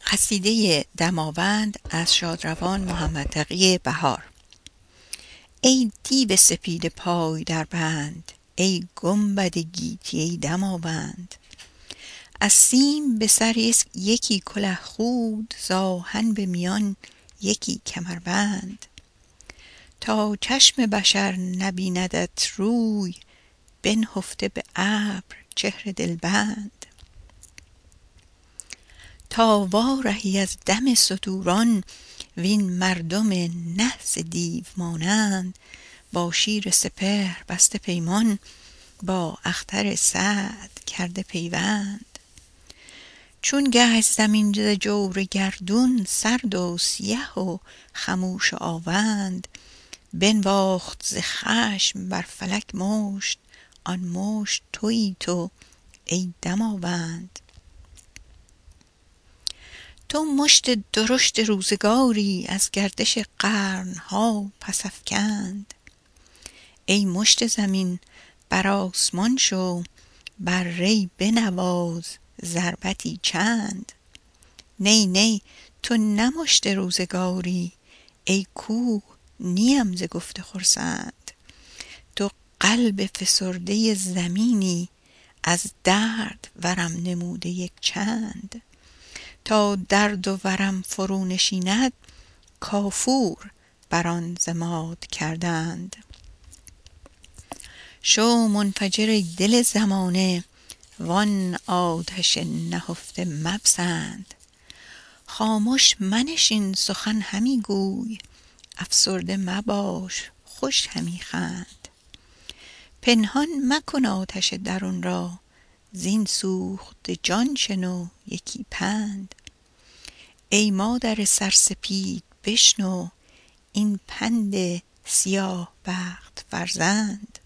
قصیده دماوند از شادروان محمد تقی بهار. ای دیو سپید پای در بند، ای گنبد گیتی ای دماوند. از سیم به سر یکی کله خود، ز آهن به میان یکی کمربند. تا چشم بشر نبیندت روی، بنهفته به ابر چهر دلبند. تا وارهی از دم ستوران، وین مردم نحس دیو مانند. با شیر سپهر بسته پیمان، با اختر سعد کرده پیوند. چون گشت زمین ز جور گردون، سرد و سیه و خموش و آوند. بنواخت ز خشم بر فلک مشت، آن مشت تویی تو ای دماوند. تو مشت درشت روزگاری، از گردش قرنها پس افکند. ای مشت زمین بر آسمان شو، بر ری بنواز ضربتی چند. نی نی تو نه مشت روزگاری، ای کوه نیم ز گفت خرسند. تو قلب فسرده زمینی، از درد ورم نموده یک چند. تا درد و ورم فرو نشیند، کافور بر آن ضماد کردند. شو منفجر ای دل زمانه، وان آتش نهفته مپسند. خامش منشین سخن همی گوی، افسرده مباش خوش همی خند. پنهان مکن آتش درون را، زین سوخته جان شنو یکی پند. ای مادر سرسپید بشنو، این پند سیاه بخت فرزند.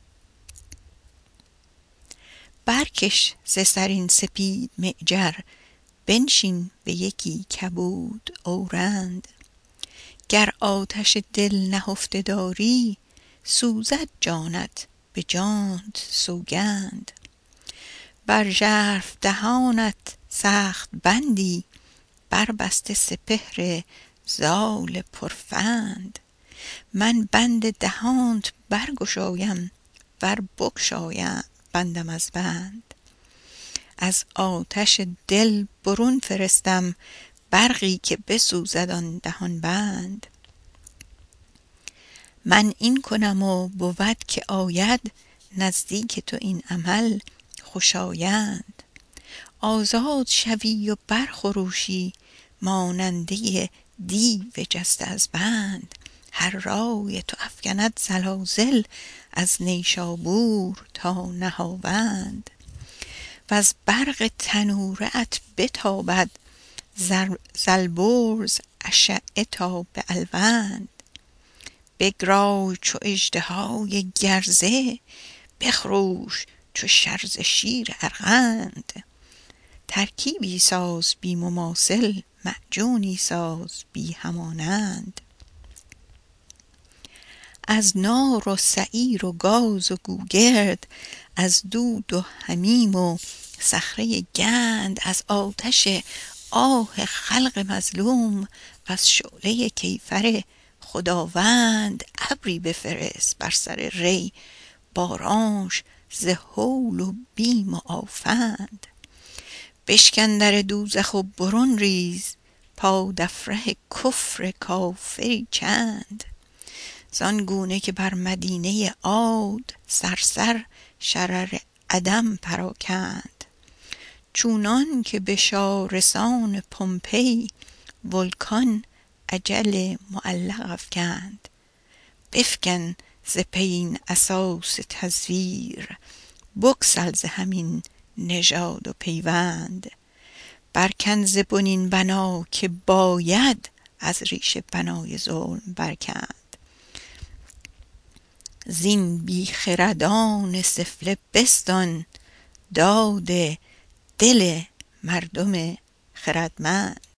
برکش ز سر این سپید معجر، بنشین به یکی کبود اورند. گر آتش دل نهفته داری، سوزد جانت به جانت سوگند. بر ژرف دهانت سخت بندی، بربسته سپهر زال پرفند. من بند دهانت برگشایم، ور بگشایم بندم از بند. از آتش دل برون فرستم، برقی که بسوزد آن دهان بند. من این کنم و بود که آید، نزدیک تو این عمل خوشایند. آزاد شوی و برخروشی، ماننده دیو جسته از بند. هر رای تو افکند زلازل، از نیشابور تا نهاوند. وز برق تنوره ات بتابد، ز البرز اشعه تا به الوند. بگرای چو اژدهای گرزه، بخروش چو شرزه شیر ارغند. ترکیبی ساز بی مماثل، معجونی ساز بی همانند. از نار و سعیر و گاز و گوگرد، از دود و حمیم و صخره گند. از آتش آه خلق مظلوم، وز شعله کیفر خداوند. ابری بفرست بر سر ری، بارانش ز هول و بیم و آفند. بشکن در دوزخ و برون ریز، پادفره کفر کافری چند. زان گونه که بر مدینه عاد، صرصر شرر عدم پراکند. چونان که به شارستان پمپی، ولکان اجل معلق افکند. بفکن ز پی این اساس تزویر، بگسل ز همین نژاد و پیوند. برکن ز بن این بنا که باید، از ریشه بنای ظلم برکند. زین بی خردان سفله بستان، داد دل مردم خردمند.